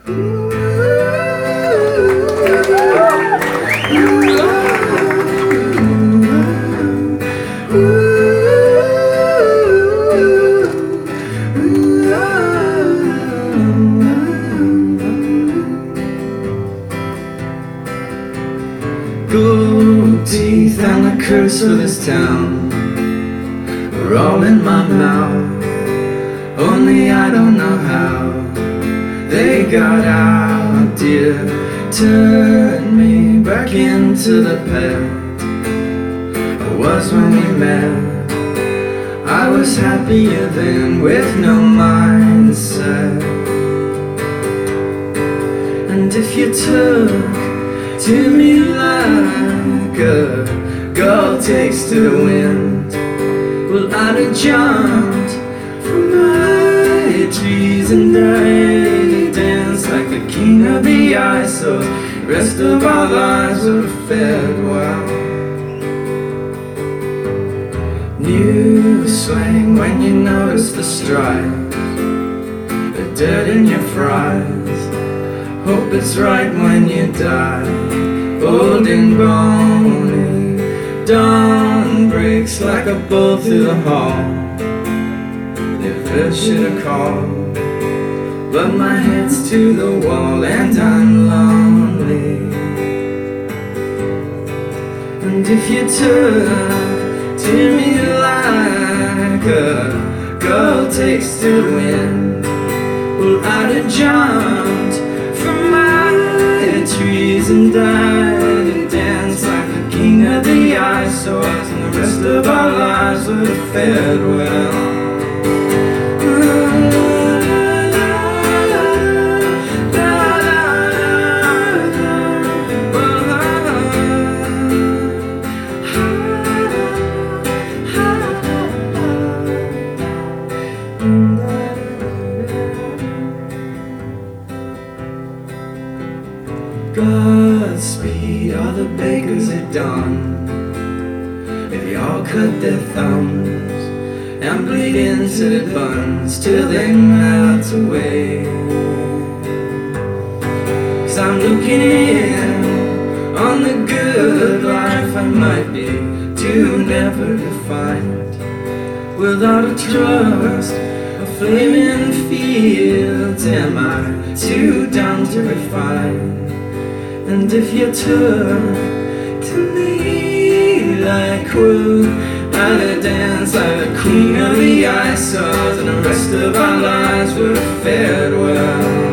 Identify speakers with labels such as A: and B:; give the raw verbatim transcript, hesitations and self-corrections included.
A: Gold teeth and the curse of this town are all in my mouth. Only I don't know how they got out, dear. Turn me back into the past I was when we met. I was happier then with no mindset. And if you took to me like a gull takes to the wind, well, I'd have jumped from my trees and I'd dance like the king of the ice, so the rest of our lives would have fared well. New swing when you notice the stripes, the dirt in your fries. Hope it's right when you die, old and bony. Dawn breaks like a bolt through the hall. Never should have called, but my head's to the wall and I'm lonely. And if you took to me like a gull takes to the wind, well, I'd have jumped from my trees and I'd dance like the king of the ice, so us and the rest of our lives would have fared well. Godspeed, all the bakers at dawn. They all cut their thumbs and bleed into the buns till they melt away. Cause I'm looking in on the good life I might be too never to find, without a trust, a flaming fields. Am I too dumb to refine? And if you took to me like wood, I'd have danced like the queen of the ice, and the rest of our lives would have fared well.